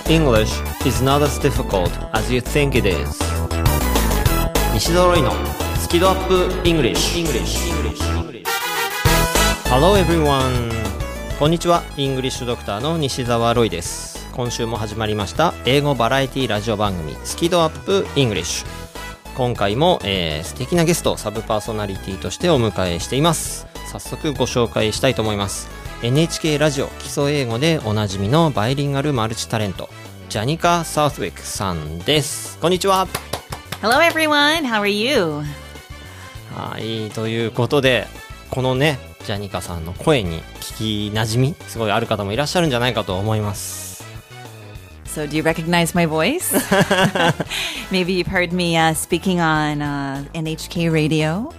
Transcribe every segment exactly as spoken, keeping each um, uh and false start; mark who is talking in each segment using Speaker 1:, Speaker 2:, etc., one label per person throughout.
Speaker 1: English is not as difficult as you think it is. 西澤ロイのスキドアップ English. Hello everyone. こんにちは。イングリッシュドクターの西澤ロイです。今週も始まりました英語バラエティラジオ番組スキドアップ English。今回も、えー、素敵なゲストサブパーソナリティとしてお迎えしています。早速ご紹介したいと思います。 エヌエイチケー ラジオ基礎英語でおなじみのバイリンガルマルチタレントジャニカ・サウスウィックさんです。こんにちは。
Speaker 2: Hello everyone, how are you?
Speaker 1: はい、ということでこのねジャニカさんの声に聞きなじみすごいある方もいらっしゃるんじゃないかと思います。
Speaker 2: So do you recognize my voice? Maybe you've heard me、uh, speaking on、uh, エヌエイチケー radio.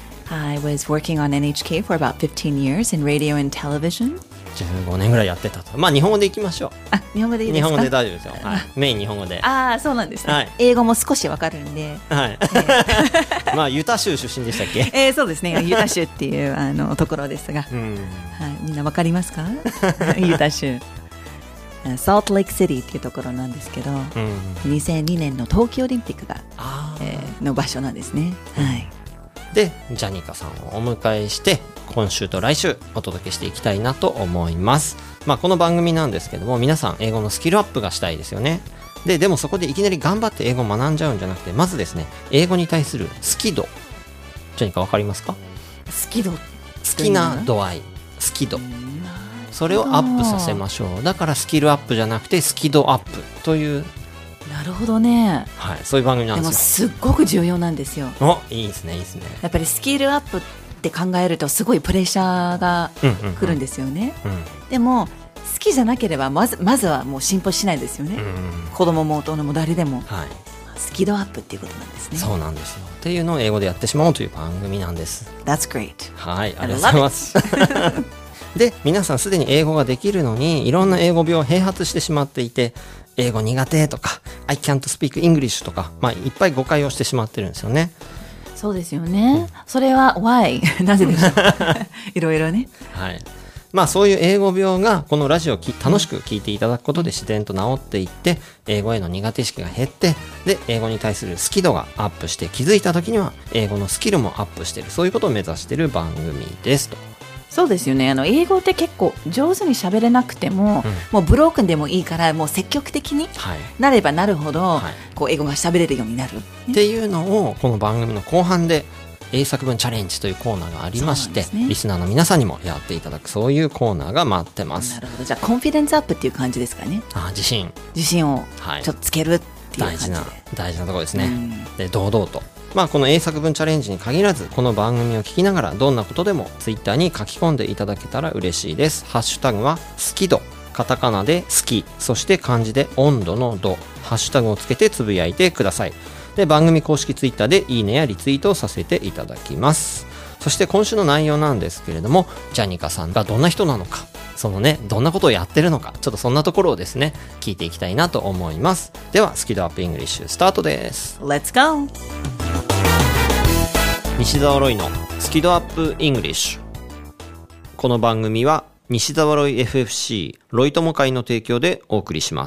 Speaker 2: I was working on エヌエイチケー for about fifteen years in radio and television.
Speaker 1: じゅうごねんぐらいやってたと。まあ日本語でいきましょう。
Speaker 2: あ、日本語でいいですか？
Speaker 1: 日本語で大丈夫ですよ、はい、メイン日本語で。
Speaker 2: ああ、そうなんですね、はい、英語も少しわかるんで、
Speaker 1: はい、まあユタ州出身でしたっけ？
Speaker 2: えー、そうですね、ユタ州っていうあのところですが、うんはい、みんなわかりますか？ユタ州ソルトレイクシティっていうところなんですけど、うん、にせんにねんの冬季オリンピックが、えー、の場所なんですね、はい、
Speaker 1: でジャニカさんをお迎えして今週と来週お届けしていきたいなと思います。まあ、この番組なんですけども皆さん英語のスキルアップがしたいですよね。で、でもそこでいきなり頑張って英語を学んじゃうんじゃなくてまずですね英語に対する好き度ジャニカわかりますか？
Speaker 2: 好き度
Speaker 1: 好きな度合い好き度それをアップさせましょう。だからスキルアップじゃなくてスキドアップという
Speaker 2: なるほどね、
Speaker 1: はい、そういう番組なんですよ。
Speaker 2: でもすっごく重要なんですよ。
Speaker 1: お、いいですねいいですね。
Speaker 2: やっぱりスキルアップって考えるとすごいプレッシャーが来るんですよね、うんうんうん、でも好きじゃなければまず、まずはもう進歩しないですよね、うんうん、子供も大人も誰でも、はい、スキルアップっていうことなんですね。
Speaker 1: そうなんですよっていうのを英語でやってしまおうという番組なんです。
Speaker 2: That's great。
Speaker 1: はい、ありがとうございますで、皆さんすでに英語ができるのにいろんな英語病を併発してしまっていて英語苦手とか I can't speak English とか、まあ、いっぱい誤解をしてしまってるんですよね。
Speaker 2: そうですよね、うん、それは why なぜでしょういろいろね、はい、
Speaker 1: まあそういう英語病がこのラジオをき楽しく聞いていただくことで自然と治っていって英語への苦手意識が減ってで英語に対する好き度がアップして気づいた時には英語のスキルもアップしているそういうことを目指している番組ですと。
Speaker 2: そうですよね。あの英語って結構上手に喋れなくても、うん、もうブロークンでもいいからもう積極的になればなるほど、はい、こう英語が喋れるようになる、ね、
Speaker 1: っていうのをこの番組の後半で英作文チャレンジというコーナーがありまして、ね、リスナーの皆さんにもやっていただくそういうコーナーが待ってます。
Speaker 2: なるほど。じゃあコンフィデンスアップっていう感じですかね。
Speaker 1: あ、自信
Speaker 2: 自信をちょっとつけるっていう感じで、
Speaker 1: はい、大事な大事なところですね、うん、で堂々とまあ、この英作文チャレンジに限らずこの番組を聞きながらどんなことでもツイッターに書き込んでいただけたら嬉しいです。ハッシュタグは好き度カタカナで好きそして漢字で温度の度ハッシュタグをつけてつぶやいてください。で番組公式ツイッターでいいねやリツイートをさせていただきます。そして今週の内容なんですけれどもジャニカさんがどんな人なのかそのねどんなことをやってるのかちょっとそんなところをですね聞いていきたいなと思います。ではスキドアップイングリッシュスタートです。
Speaker 2: Let's go。
Speaker 1: 西澤ロイのスキドアップイングリッシュ。この番組は西澤ロイ エフエフシー ロイ友会の提供でお送りします。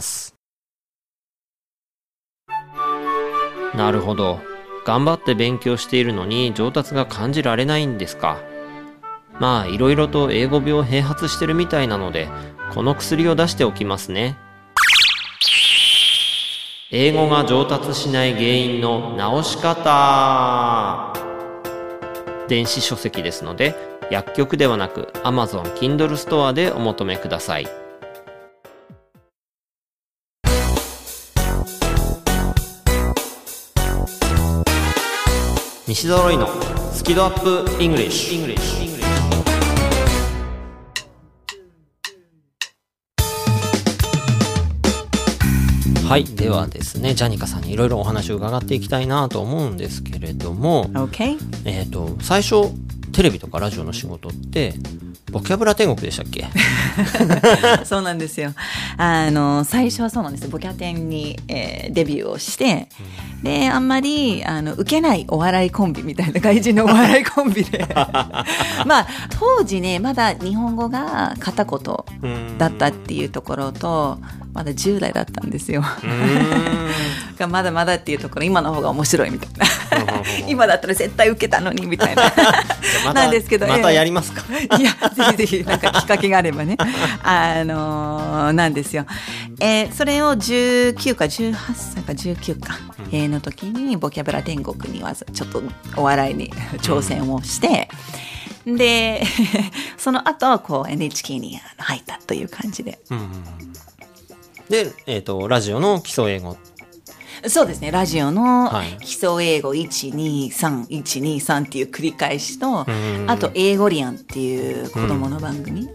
Speaker 1: なるほど、頑張って勉強しているのに上達が感じられないんですか。まあいろいろと英語病を併発してるみたいなのでこの薬を出しておきますね。英語が上達しない原因の直し方。電子書籍ですので薬局ではなく Amazon Kindle ストアでお求めください。西澤ロイのスキドアップイングリッシュ。はい、ではですねジャニカさんにいろいろお話を伺っていきたいなと思うんですけれども、
Speaker 2: okay.
Speaker 1: えーと、最初テレビとかラジオの仕事ってボキャブラ天国でしたっけ？
Speaker 2: そうなんですよ。あの最初はそうなんです。ボキャ天に、えー、デビューをして、 であんまりあの受けないお笑いコンビみたいな外人のお笑いコンビでまあ当時ねまだ日本語が片言だったっていうところとまだじゅう代だったんですよがまだまだっていうところ今の方が面白いみたいな今だったら絶対受けたのにみたいななんですけど
Speaker 1: またやりますか
Speaker 2: いやぜひぜひなんかきっかけがあればねあのー、なんですよ、えー、それをじゅうきゅうかじゅうはっさいかじゅうきゅうか、うんえー、の時にボキャブラ天国にはちょっとお笑いに挑戦をして、うん、でその後こう エヌエイチケー に入ったという感じで、うんうん、
Speaker 1: で、えーと、ラジオの基礎英語
Speaker 2: そうですねラジオの基礎英語いちにさんいちにさんっていう繰り返しと、うん、あと英語リアンっていう子供の番組、うん、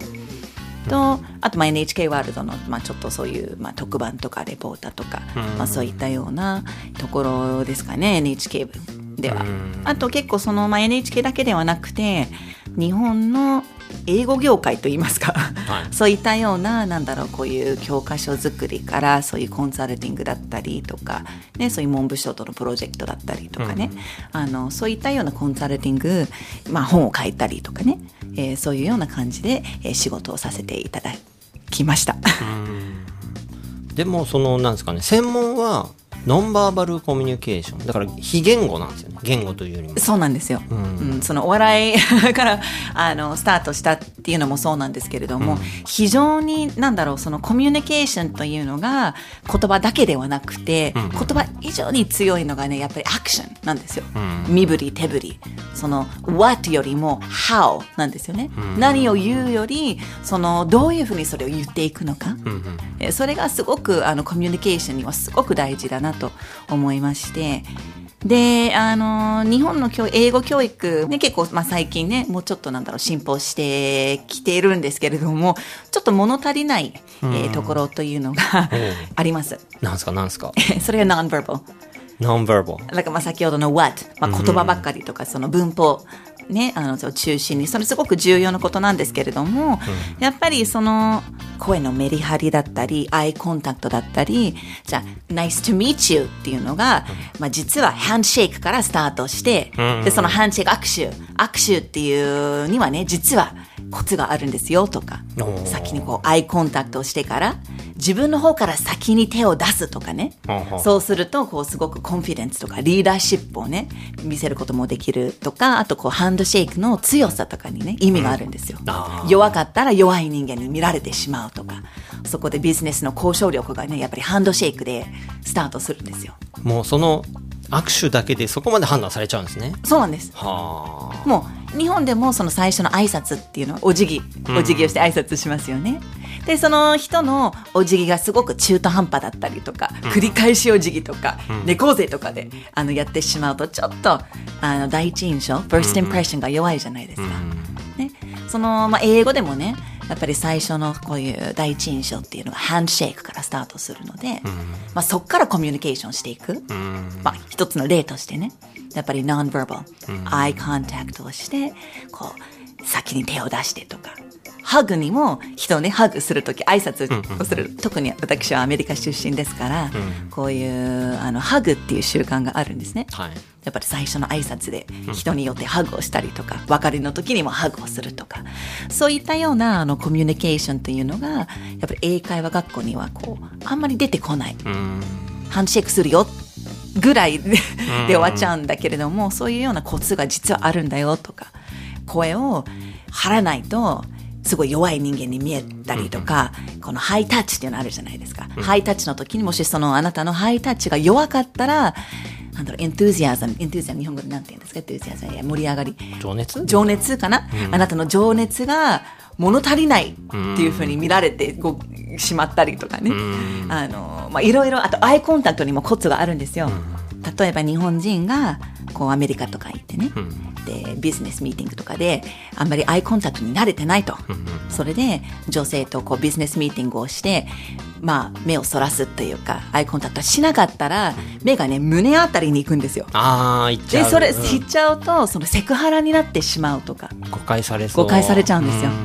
Speaker 2: とあとまあ エヌエイチケー ワールドの、まあ、ちょっとそういう、まあ、特番とかレポーターとか、うんまあ、そういったようなところですかね エヌエイチケー では、うん、あと結構その、まあ、エヌエイチケー だけではなくて日本の英語業界といいますか、はい、そういったようななんだろうこういう教科書作りからそういうコンサルティングだったりとか、ね、そういう文部省とのプロジェクトだったりとかね、うん、あのそういったようなコンサルティング、まあ、本を書いたりとかね、えー、そういうような感じで、えー、仕事をさせていただきました
Speaker 1: うんでもそのなんですかね専門はノンバーバルコミュニケーションだから非言語なんですよね言語というよりも
Speaker 2: そうなんですよ、うんうん、そのお笑いからあのスタートしたっていうのもそうなんですけれども、うん、非常になんだろうそのコミュニケーションというのが言葉だけではなくて、うん、言葉以上に強いのがねやっぱりアクションなんですよ、うん、身振り手振りその what よりも how なんですよね、うん、何を言うよりそのどういうふうにそれを言っていくのか、うんうん、それがすごくあのコミュニケーションにはすごく大事だなと思いましてであの日本の教英語教育、ね、結構、まあ、最近ねもうちょっとなんだろう進歩してきているんですけれどもちょっと物足りない、えー、ところというのがあります。
Speaker 1: なんですかなんですか
Speaker 2: それは non-verbal
Speaker 1: non-verbal
Speaker 2: なんかまあ先ほどの what、まあ、言葉ばっかりとかその文法ね、あの中心にそれすごく重要なことなんですけれども、うん、やっぱりその声のメリハリだったりアイコンタクトだったりじゃあ Nice to meet you っていうのが、うんまあ、実はハンドシェイクからスタートして、うん、でそのハンドシェイク握手握手っていうにはね実はコツがあるんですよとか先にこうアイコンタクトをしてから自分の方から先に手を出すとかねそうするとこうすごくコンフィデンスとかリーダーシップをね見せることもできるとかあとこうハンドシェイクの強さとかにね意味があるんですよ、うん、弱かったら弱い人間に見られてしまうとかそこでビジネスの交渉力がねやっぱりハンドシェイクでスタートするんですよ。
Speaker 1: もうその握手だけでそこまで判断されちゃうんですね。
Speaker 2: そうなんです。
Speaker 1: はあ。
Speaker 2: もう日本でもその最初の挨拶っていうのはお辞儀お辞儀をして挨拶しますよね、うん、でその人のお辞儀がすごく中途半端だったりとか、うん、繰り返しお辞儀とか、うん、猫背とかであのやってしまうとちょっとあの第一印象 first impression が弱いじゃないですか、うんね、その、まあ、英語でもねやっぱり最初のこういう第一印象っていうのがハンドシェイクからスタートするので、うんまあ、そこからコミュニケーションしていく、うんまあ、一つの例としてねやっぱり non-verbal、うん、アイコンタクトをしてこう先に手を出してとかハグにも人をねハグするとき挨拶をする、うんうん、特に私はアメリカ出身ですから、うん、こういうあのハグっていう習慣があるんですね、はい、やっぱり最初の挨拶で人によってハグをしたりとか、うん、別れの時にもハグをするとかそういったようなあのコミュニケーションというのがやっぱり英会話学校にはこうあんまり出てこない、うん、ハンドシェイクするよぐらいで終わっちゃうんだけれども、そういうようなコツが実はあるんだよとか声を張らないとすごい弱い人間に見えたりとか、うん、このハイタッチっていうのあるじゃないですか、うん、ハイタッチの時にもしそのあなたのハイタッチが弱かったらなんだろうエントゥージアズムエントゥージアズム日本語でなんて言うんですかエントゥージアズム盛り上がり
Speaker 1: 情熱
Speaker 2: 情熱かな、うん、あなたの情熱が物足りないっていう風に見られてこうしまったりとかね、うん、あのまあいろいろあとアイコンタクトにもコツがあるんですよ、うん、例えば日本人がこうアメリカとか行ってね、うん、でビジネスミーティングとかであんまりアイコンタクトに慣れてないと、うん、それで女性とこうビジネスミーティングをしてまあ目をそらすというかアイコンタクトしなかったら目がね胸あたりに行くんですよ。
Speaker 1: ああ、行っちゃう。
Speaker 2: でそれ、うん、行っちゃうとそのセクハラになってしまうとか
Speaker 1: 誤解されそう
Speaker 2: 誤解されちゃうんですよ。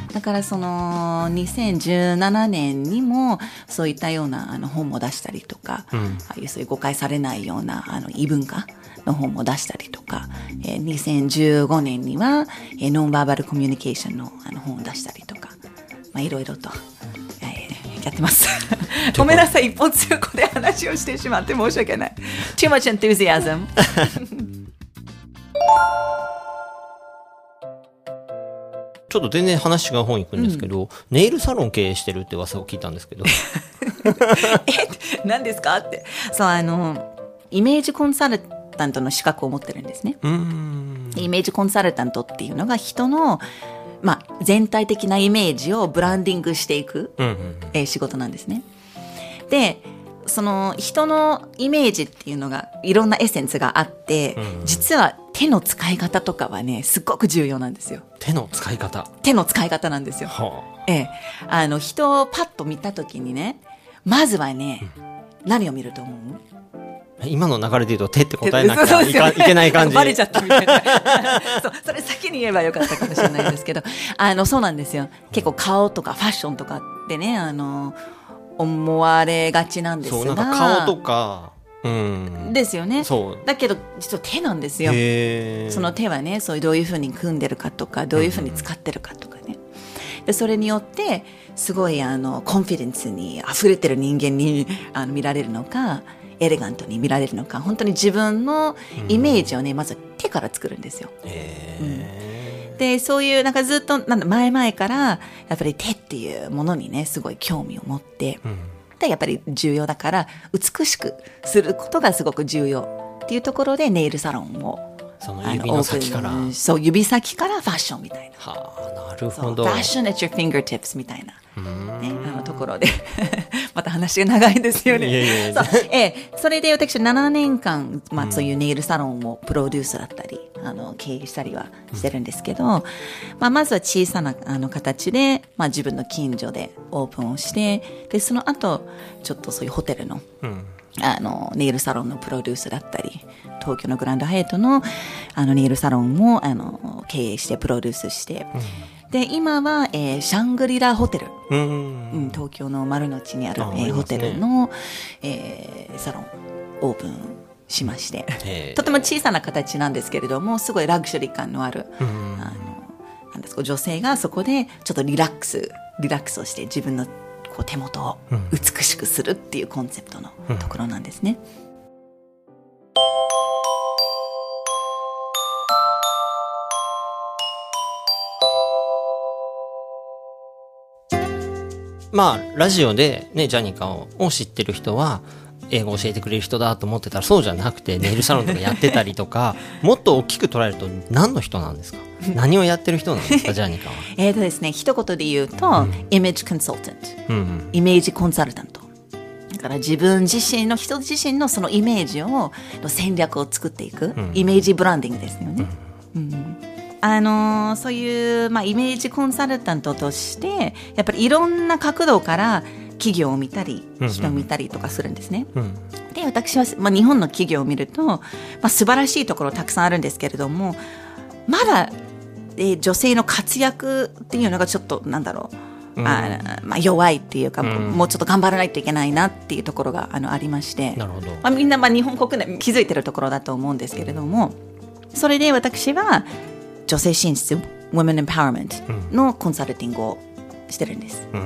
Speaker 2: だからそのにせんじゅうななねんにもそういったようなあの本も出したりとか、うん、ああいうそういう誤解されないようなあの異文化の本も出したりとか、えー、にせんじゅうごねんには、えー、ノンバーバルコミュニケーションのあの本を出したりとか、まあ、いろいろと、えー、やってますごめんなさい、一本通行で話をしてしまって申し訳ない。 Too much enthusiasm
Speaker 1: ちょっと全然話違う本行くんですけど、うん、ネイルサロン経営してるって噂を聞いたんですけど
Speaker 2: え、何ですかって。そう、あのイメージコンサルタントの資格を持ってるんですね。うーん、イメージコンサルタントっていうのが人の、まあ、全体的なイメージをブランディングしていく、うんうんうん、えー、仕事なんですね。で、その人のイメージっていうのがいろんなエッセンスがあって、うん、実は手の使い方とかはねすっごく重要なんですよ。
Speaker 1: 手の使い方
Speaker 2: 手の使い方なんですよ、はあ、ええ、あの人をパッと見たときにね、まずはね、うん、何を見ると思う？
Speaker 1: 今の流れで言うと手って答えなきゃい, かいけない感じ
Speaker 2: バレちゃったみたいなそうそれ先に言えばよかったかもしれないですけどあのそうなんですよ。結構顔とかファッションとかってね、あの思われがちなんですが、
Speaker 1: そう、なんか顔とか、うん、
Speaker 2: ですよね。
Speaker 1: そう
Speaker 2: だけど実は手なんですよ。その手はね、そういうどういうふうに組んでるかとか、どういうふうに使ってるかとかね、うん、でそれによってすごいあのコンフィデンスに溢れてる人間にあの見られるのか、エレガントに見られるのか、本当に自分のイメージをね、うん、まず手から作るんですよ。へー、うん、でそういうなんかずっとなんだ前々からやっぱり手っていうものにねすごい興味を持って、うん、でやっぱり重要だから美しくすることがすごく重要っていうところでネイルサロンを
Speaker 1: その指の先から
Speaker 2: そう指先からファッションみたいな、
Speaker 1: はあ、なるほど。
Speaker 2: ファッション at your fingertips みたいな、ね、あのところでまた話が長いんですよね。いやいやいや、そう、えー、それで私ななねんかん、まあ、そういうネイルサロンをプロデュースだったりあの経営したりはしてるんですけど、まあ、まずは小さなあの形で、まあ、自分の近所でオープンをして、でその後ちょっとそういうホテルの、うんあのネイルサロンのプロデュースだったり、東京のグランドハイアットのあのネイルサロンもあの経営してプロデュースして、うん、で今は、えー、シャングリラホテル、うんうん、東京の丸の内にあるあ、えー、ホテルの、えー、サロンオープンしまして、とても小さな形なんですけれどもすごいラグジュアリー感のある、うん、あのなんですか、女性がそこでちょっとリラックスリラックスをして自分のこう手元を美しくするっていうコンセプトのところなんですね、
Speaker 1: うん、まあラジオでねジャニカを知ってる人は英語を教えてくれる人だと思ってたらそうじゃなくてネイルサロンとかやってたりとかもっと大きく捉えると何の人なんですか？何をやってる人なんですかジャニカは。
Speaker 2: えーとですね一言で言うと、うん、イメージコンサルタント、うんうん、イメージコンサルタントだから自分自身の人自身のそのイメージをの戦略を作っていく、うん、イメージブランディングですよね、うんうん、あのー、そういう、まあ、イメージコンサルタントとしてやっぱりいろんな角度から企業を見たり人を見たりとかするんですね、うんうん、で私は、まあ、日本の企業を見ると、まあ、素晴らしいところたくさんあるんですけれどもまだ、えー、女性の活躍っていうのがちょっとなんだろう、うんあまあ、弱いっていうか、うん、もうちょっと頑張らないといけないなっていうところが あのありまして、なるほど、まあ、みんな、まあ、日本国内気づいてるところだと思うんですけれども、それで私は女性進出 Women Empowerment のコンサルティングをしてるんです、うん、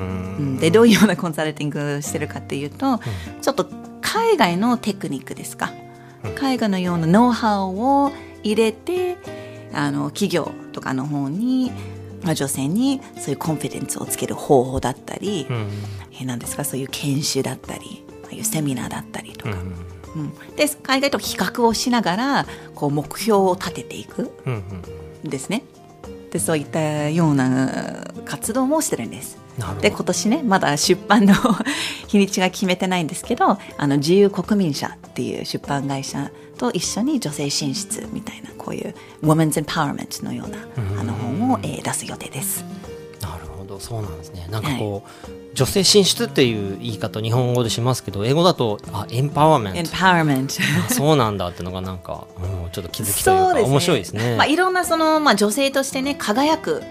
Speaker 2: でどういうようなコンサルティングしてるかっていうと、うん、ちょっと海外のテクニックですか、うん、海外のようなノウハウを入れてあの企業とかの方に、まあ、女性にそういうコンフィデンスをつける方法だったり、うん、えなんですかそういう研修だったりああいうセミナーだったりとか、うんうん、で海外と比較をしながらこう目標を立てていくんですね、でそういったような活動もしてるんです。で今年ねまだ出版の日にちが決めてないんですけど、あの自由国民社っていう出版会社と一緒に女性進出みたいなこういう Women's Empowerment のようなあの本を、えー、出す予定です。
Speaker 1: なるほど、そうなんですね。なんかこう、はい、女性進出っていう言い方日本語でしますけど英語だとあエンパワーメント、
Speaker 2: エンパワーメント
Speaker 1: そうなんだってのがなんか、うん、ちょっと気づきというか面白いですね。
Speaker 2: まあ、いろんなその、まあ、女性としてね輝くっ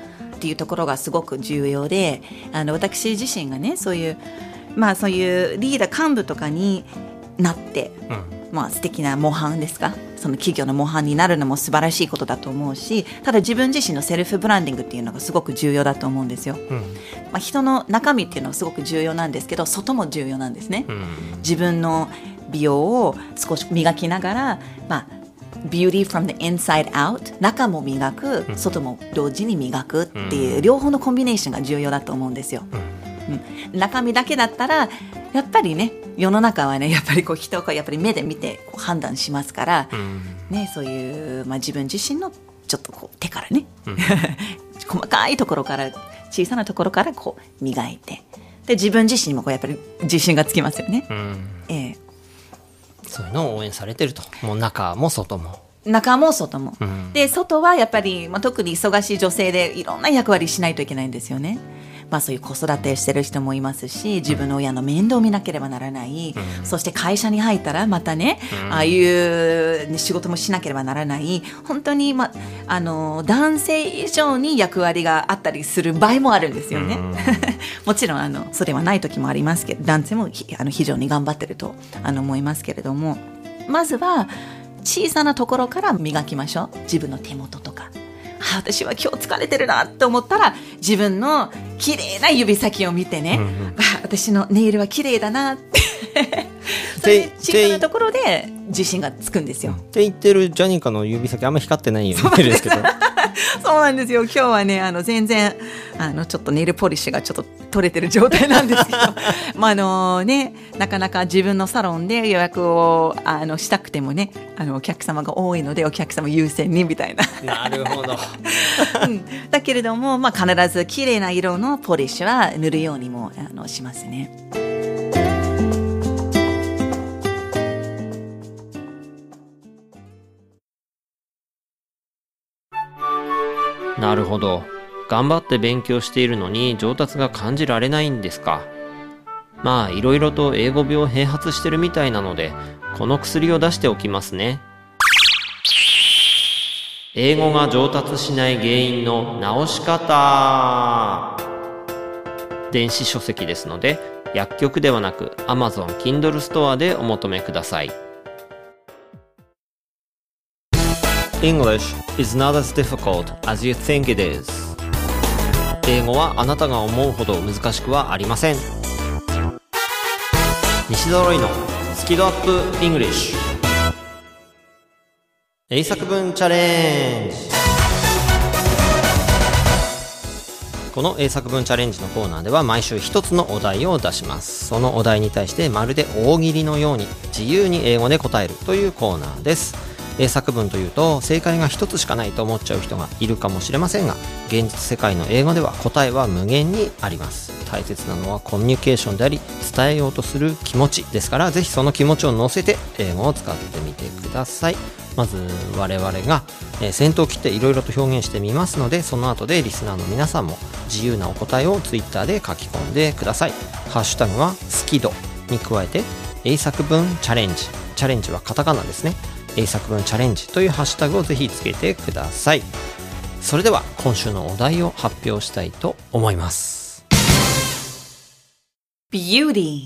Speaker 2: っていうところがすごく重要で、あの私自身がね、そういうまあそういうリーダー幹部とかになって、うん、まあ素敵な模範ですか、その企業の模範になるのも素晴らしいことだと思うし、ただ自分自身のセルフブランディングっていうのがすごく重要だと思うんですよ、うん、まあ、人の中身っていうのはすごく重要なんですけど、外も重要なんですね、うん、自分の美容を少し磨きながら、まあBeauty from the inside out、 中も磨く、外も同時に磨くっていう、両方のコンビネーションが重要だと思うんですよ、うん、中身だけだったらやっぱりね、世の中はね、やっぱりこう人がやっぱり目で見てこう判断しますから、ね、そういう、まあ、自分自身のちょっとこう手からね、うん、細かいところから、小さなところからこう磨いて、で自分自身にもこうやっぱり自信がつきますよね、うん、ええ、
Speaker 1: そういうのを応援されてると。もう中も外も
Speaker 2: 中も外も、うん、で外はやっぱり、まあ、特に忙しい女性でいろんな役割しないといけないんですよね、まあ、そういう子育てしてる人もいますし、自分の親の面倒を見なければならない、うん、そして会社に入ったらまたね、うん、ああいう仕事もしなければならない、本当に、ま、あの男性以上に役割があったりする場合もあるんですよね、うん、もちろんあのそれはない時もありますけど、男性もあの非常に頑張ってるとあの思いますけれども、まずは小さなところから磨きましょう。自分の手元とか、あ、私は今日疲れてるなと思ったら、自分の綺麗な指先を見てね、うんうん、あ、私のネイルは綺麗だなってそれで小さなところで自信がつくんですよ。
Speaker 1: って言ってるジャニカの指先あんま光ってないように見えるんですけど
Speaker 2: そうなんですよ。今日はね、あの全然あのちょっとネイルポリッシュがちょっと取れてる状態なんですけどまああのね、なかなか自分のサロンで予約をあのしたくてもね、あのお客様が多いのでお客様優先にみたいな
Speaker 1: なるほど、
Speaker 2: うん、だけれども、まあ、必ず綺麗な色のポリッシュは塗るようにもあのしますね。
Speaker 1: なるほど。頑張って勉強しているのに上達が感じられないんですか。まあいろいろと英語病併発してるみたいなので、この薬を出しておきますね。英語が上達しない原因の治し方。電子書籍ですので、薬局ではなく Amazon Kindle ストアでお求めください。English is not as difficult as you think it is. 英語はあなたが思うほど難しくはありません。西澤ロイのスキドアップ English 英作文チャレンジ。この英作文チャレンジのコーナーでは毎週一つのお題を出します。そのお題に対してまるで大喜利のように自由に英語で答えるというコーナーです。英作文というと正解が一つしかないと思っちゃう人がいるかもしれませんが、現実世界の英語では答えは無限にあります。大切なのはコミュニケーションであり、伝えようとする気持ちですから、ぜひその気持ちを乗せて英語を使ってみてください。まず我々が、えー、先頭を切っていろいろと表現してみますので、その後でリスナーの皆さんも自由なお答えをツイッターで書き込んでください。ハッシュタグはスキドに加えて英作文チャレンジ、チャレンジはカタカナですね。英作文チャレンジというハッシュタグをぜひつけてください。それでは今週のお題を発表したいと思います。
Speaker 2: Beauty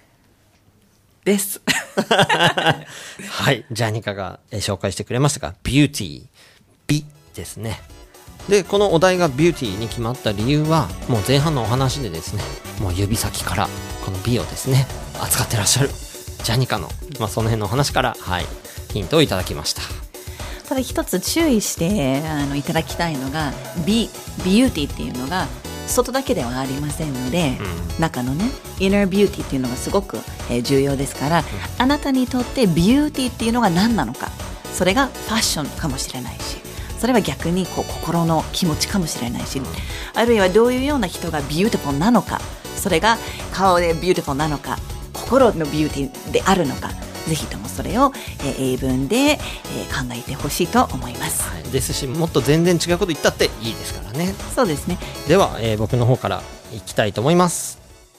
Speaker 2: です
Speaker 1: はい、ジャニカが紹介してくれましたが、Beauty、美ですね。で、このお題が Beauty に決まった理由は、もう前半のお話でですね、もう指先からこの美をですね扱ってらっしゃるジャニカの、まあ、その辺のお話から、はい、ヒントをいただきました。
Speaker 2: ただ一つ注意してあのいただきたいのが、ビビューティーっていうのが外だけではありませんので、うん、中のねイナービューティーっていうのがすごく、えー、重要ですから、うん、あなたにとってビューティーっていうのが何なのか、それがファッションかもしれないし、それは逆にこう心の気持ちかもしれないし、あるいはどういうような人がビューティフォルなのか、それが顔でビューティフォルなのか、心のビューティーであるのか、ぜひともそれを、えー、英文で、えー、考えてほしいと思います、
Speaker 1: はい、ですし、もっと全然違うこと言ったっていいですからね。
Speaker 2: そうですね。
Speaker 1: では、えー、僕の方からいきたいと思います。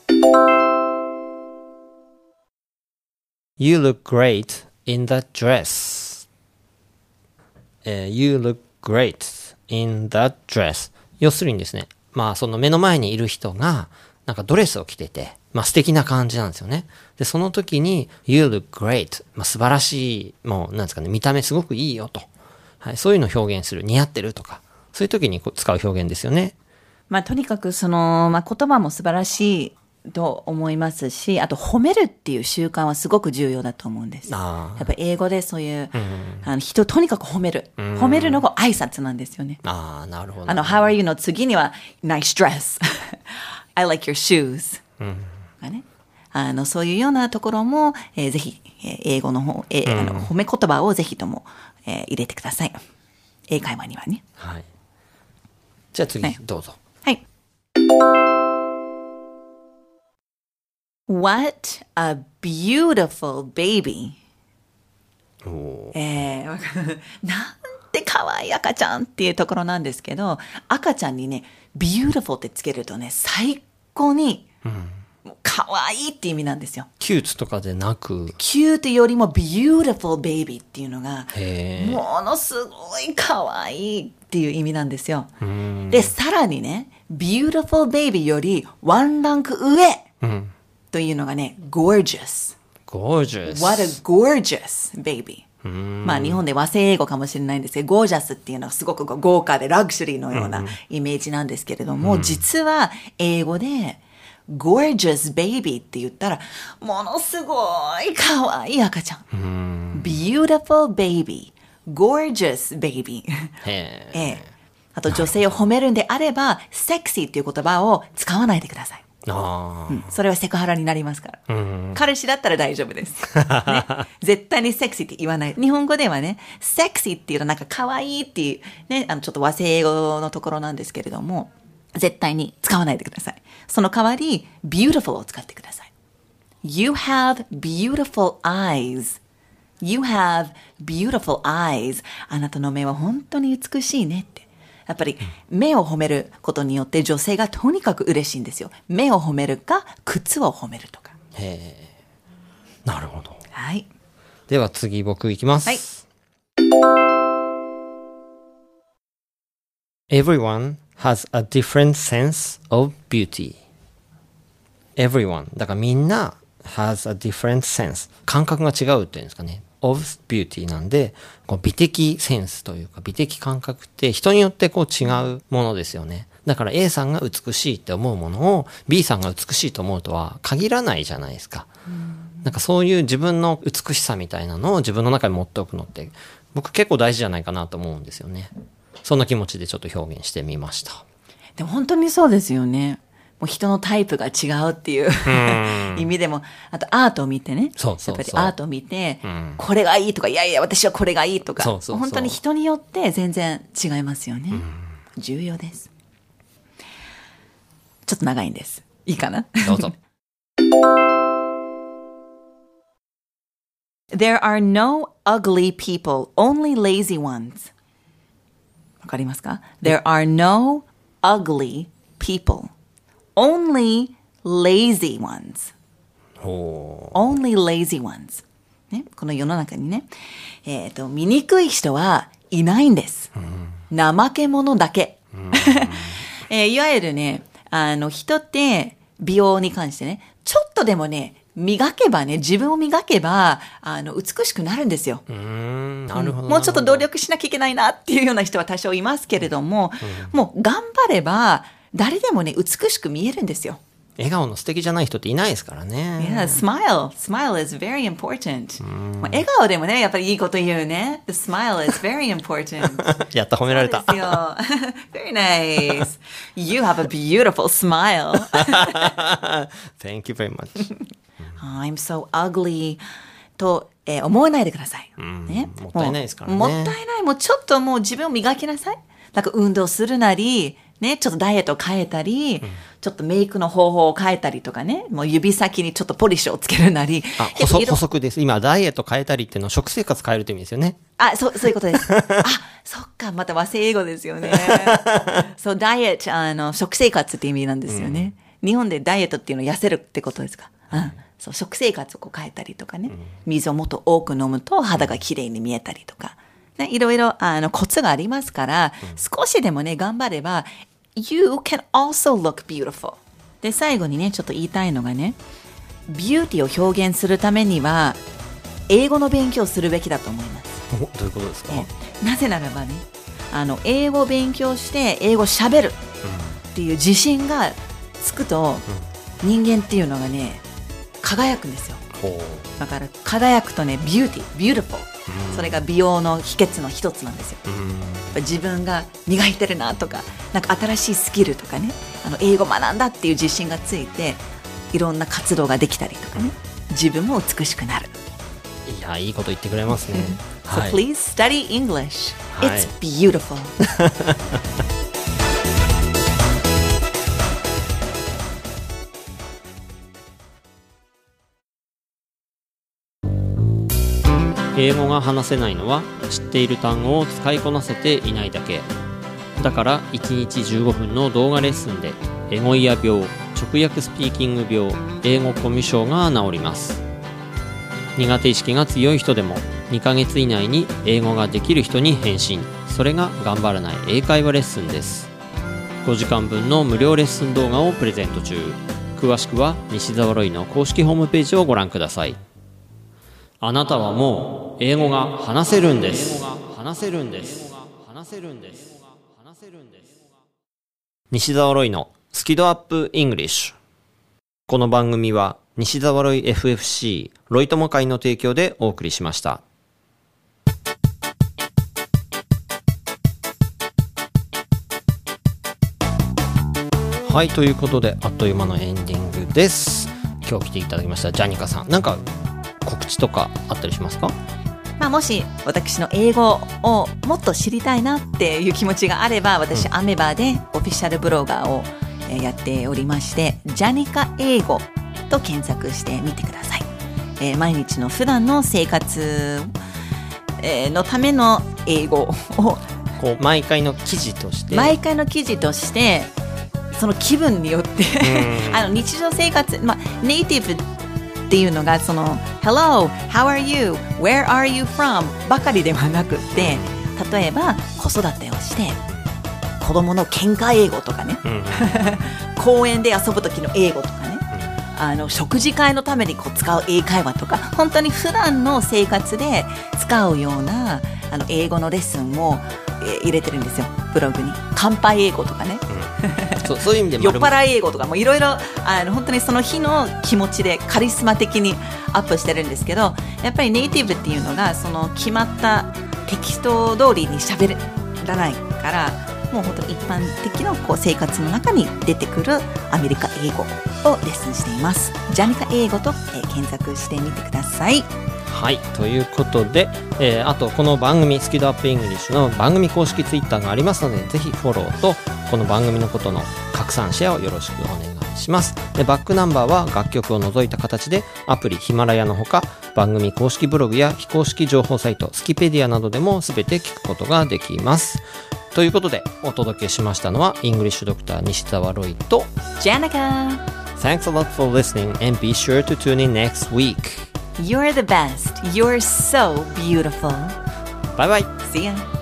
Speaker 1: You look great in that dress、uh, You look great in that dress 要するにですね、まあその目の前にいる人が、なんかドレスを着てて、まあ素敵な感じなんですよね。で、その時に、You look great。まあ素晴らしい、もうなんですかね、見た目すごくいいよと。はい、そういうのを表現する、似合ってるとか、そういう時に使う表現ですよね。
Speaker 2: まあとにかくその、まあ言葉も素晴らしいと思いますし、あと褒めるっていう習慣はすごく重要だと思うんです。
Speaker 1: あ
Speaker 2: やっぱ英語でそういう、
Speaker 1: うん、
Speaker 2: あの人をとにかく褒める。褒めるのが挨拶なんですよね。
Speaker 1: ああ、なるほど。
Speaker 2: あの、How are you の次には、Nice dress。I like your shoes。
Speaker 1: うん
Speaker 2: ね、あのそういうようなところも、えー、ぜひ、えー、英語の方、えーうん、あの褒め言葉をぜひとも、えー、入れてください。英会話にはね。
Speaker 1: はい。じゃあ次、はい、どうぞ。
Speaker 2: はい。What a beautiful baby。
Speaker 1: お
Speaker 2: えー、なんて可愛い赤ちゃんっていうところなんですけど、赤ちゃんにね、beautiful ってつけるとね、最高に、うん可愛いって意味なんですよ。
Speaker 1: キュートとかでなく。
Speaker 2: キュートよりも beautiful baby っていうのが、
Speaker 1: へ
Speaker 2: ものすごい可愛いっていう意味なんですよ。で、さらにね、beautiful baby よりワンランク上というのがね、gorgeous。
Speaker 1: gorgeous。
Speaker 2: What a gorgeous baby。まあ日本で和製英語かもしれないんですけど、ゴージャスっていうのはすごく豪華でラグジュアリーのようなイメージなんですけれども、実は英語でgorgeous baby って言ったら、ものすごい可愛い赤ちゃん。beautiful baby, gorgeous baby
Speaker 1: へ
Speaker 2: ええ。あと女性を褒めるんであれば、sexy っていう言葉を使わないでください。
Speaker 1: あ
Speaker 2: うん、それはセクハラになりますから。
Speaker 1: うん、
Speaker 2: 彼氏だったら大丈夫です、ね。絶対にセクシーって言わない。日本語ではね、セクシーっていうとなんか可愛いっていう、ね、あのちょっと和製英語のところなんですけれども、絶対に使わないでください。その代わり、beautiful を使ってください。You have beautiful eyes. You have beautiful eyes. あなたの目は本当に美しいねって。やっぱり目を褒めることによって女性がとにかく嬉しいんですよ。目を褒めるか、靴を褒めるとか。
Speaker 1: へー。なるほど。
Speaker 2: はい。
Speaker 1: では次僕いきます。
Speaker 2: はい。
Speaker 1: Everyone has a different sense of beauty. Everyone. だからみんな has a different sense. 感覚が違うっていうんですかね。of beauty なんで、こう美的センスというか美的感覚って人によってこう違うものですよね。だから A さんが美しいって思うものを B さんが美しいと思うとは限らないじゃないですか。なんかそういう自分の美しさみたいなのを自分の中に持っておくのって僕結構大事じゃないかなと思うんですよね。そんな気持ちでちょっと表現してみました。
Speaker 2: でも本当にそうですよね。もう人のタイプが違うっていう意味でも、あとアートを見てね。
Speaker 1: そうそうそう。
Speaker 2: やっぱりアートを見て、うん、これがいいとか、いやいや私はこれがいいとか、そうそうそう、本当に人によって全然違いますよね。うん、重要です。ちょっと長いんです。いいかな？
Speaker 1: どうぞ。
Speaker 2: There are no ugly people, only lazy ones. わかりますか？ There are no ugly people.Only lazy ones. Only lazy ones. ね、この世の中にね、えっと、醜い人はいないんです。うん、怠け者だけ。うんえー、いわゆるね、あの、人って美容に関してね、ちょっとでもね、磨けばね、自分を磨けば、あの、美しくなるんですよ。
Speaker 1: うーん、なるほど。
Speaker 2: もうちょっと努力しなきゃいけないなっていうような人は多少いますけれども、うん、もう頑張れば、誰でもね、美しく見えるんですよ。
Speaker 1: 笑顔の素敵じゃない人っていないですからね。
Speaker 2: Yeah, smile. Smile is very important. 笑顔でもね、やっぱりいいこと言うね。The smile is very important.
Speaker 1: やった、褒められた。
Speaker 2: そうですよ。Very nice. You have a beautiful smile.
Speaker 1: Thank you very much.
Speaker 2: I'm so ugly. と、えー、思わないでください、
Speaker 1: ね。もったいないですからね。
Speaker 2: もったいない。もうちょっともう自分を磨きなさい。なんか運動するなり、ね、ちょっとダイエットを変えたり、うん、ちょっとメイクの方法を変えたりとかね、もう指先にちょっとポリッシュをつけるなり。
Speaker 1: あ、補足、補足です。今、ダイエット変えたりっていうのは食生活変えるって意味ですよね。
Speaker 2: あ、そう、そういうことです。あ、そっか、また和製英語ですよね。そう、ダイエット、あの、食生活って意味なんですよね。うん、日本でダイエットっていうのは痩せるってことですか。うん。そう、食生活をこう変えたりとかね、うん。水をもっと多く飲むと肌がきれいに見えたりとか。ね、いろいろ、あの、コツがありますから、うん、少しでもね、頑張れば、 You can also look beautiful. で、最後にね、ちょっと言いたいのがね、ビューティーを表現するためには、英語の勉強をするべきだと思います。
Speaker 1: お、どういうことですか？
Speaker 2: なぜならばね、あの英語を勉強して英語をしゃべるっていう自信がつくと、うん、人間っていうのがね輝くんですよ。だから輝くとねビューティー、ビューティフル、うん、それが美容の秘訣の一つなんですよ、うん、自分が磨いてるなとか、なんか新しいスキルとかね、あの英語学んだっていう自信がついていろんな活動ができたりとかね、自分も美しくなる。
Speaker 1: いや、いいこと言ってくれますね。
Speaker 2: So please study English. It's beautiful.
Speaker 1: 英語が話せないのは知っている単語を使いこなせていないだけ。だからいちにちじゅうごふんの動画レッスンでエゴイヤ病、直訳スピーキング病、英語コミュ障が治ります。苦手意識が強い人でもにかげつ以内に英語ができる人に変身。それが頑張らない英会話レッスンです。ごじかんぶんの無料レッスン動画をプレゼント中。詳しくは西澤ロイの公式ホームページをご覧ください。あなたはもう英語が話せるんです。話せるんです。話せるんです。話せるんです。西澤ロイのスキドアップイングリッシュ。この番組は西澤ロイ エフエフシー ロイ友会の提供でお送りしました。はい、ということであっという間のエンディングです。今日来ていただきましたジャニカさん、なんか告知とかあったりしますか？
Speaker 2: まあ、もし私の英語をもっと知りたいなっていう気持ちがあれば、私、うん、アメバでオフィシャルブロガーをやっておりまして、ジャニカ英語と検索してみてください。えー、毎日の普段の生活、えー、のための英語を
Speaker 1: こう毎回の記事として
Speaker 2: 毎回の記事としてその気分によってあの日常生活、まあ、ネイティブっていうのがその Hello, how are you? Where are you from? ばかりではなくて、例えば子育てをして子供の喧嘩英語とかね、うん、公園で遊ぶ時の英語とかね、うん、あの食事会のためにこう使う英会話とか、本当に普段の生活で使うようなあの英語のレッスンを、えー、入れてるんですよ、ブログに。乾杯英語とかね、
Speaker 1: うん、そ, そういう意味で
Speaker 2: 酔っ払い英語とかもいろいろ本当にその日の気持ちでカリスマ的にアップしてるんですけど、やっぱりネイティブっていうのがその決まったテキスト通りに喋らないから、もう本当に一般的なこう生活の中に出てくるアメリカ英語をレッスンしています。ジャニカ英語と、えー、検索してみてください。
Speaker 1: はい、ということで、えー、あとこの番組スキドアップイングリッシュの番組公式ツイッターがありますので、ぜひフォローとこの番組のことの拡散シェアをよろしくお願いします。で、バックナンバーは楽曲を除いた形でアプリヒマラヤのほか、番組公式ブログや非公式情報サイトスキペディアなどでもすべて聞くことができます。ということでお届けしましたのはイングリッシュドクター西澤ロイと
Speaker 2: ジャニカ。
Speaker 1: Thanks a lot for listening and be sure to tune in next week.
Speaker 2: You're the best. You're so beautiful.
Speaker 1: Bye bye.
Speaker 2: See ya.